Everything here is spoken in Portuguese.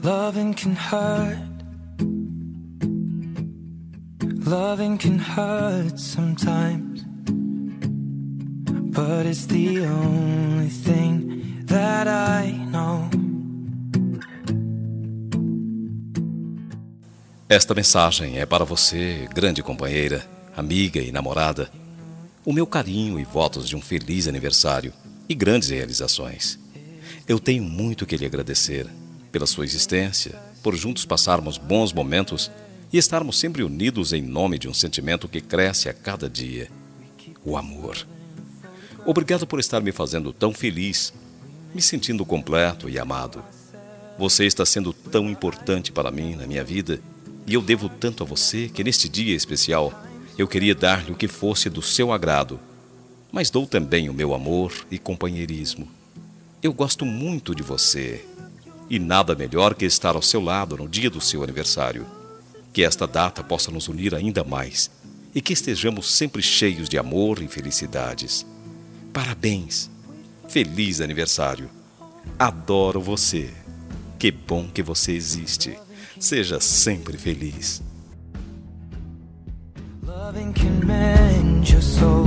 Loving can hurt. Loving can hurt sometimes, but it's the only thing that I know. Esta mensagem é para você, grande companheira, amiga e namorada. O meu carinho e votos de um feliz aniversário e grandes realizações. Eu tenho muito que lhe agradecer pela sua existência, por juntos passarmos bons momentos e estarmos sempre unidos em nome de um sentimento que cresce a cada dia: o amor. Obrigado por estar me fazendo tão feliz, me sentindo completo e amado. Você está sendo tão importante para mim na minha vida, e eu devo tanto a você que neste dia especial eu queria dar-lhe o que fosse do seu agrado, mas dou também o meu amor e companheirismo. Eu gosto muito de você, e nada melhor que estar ao seu lado no dia do seu aniversário. Que esta data possa nos unir ainda mais e que estejamos sempre cheios de amor e felicidades. Parabéns! Feliz aniversário! Adoro você! Que bom que você existe! Seja sempre feliz! Loving can mend your soul.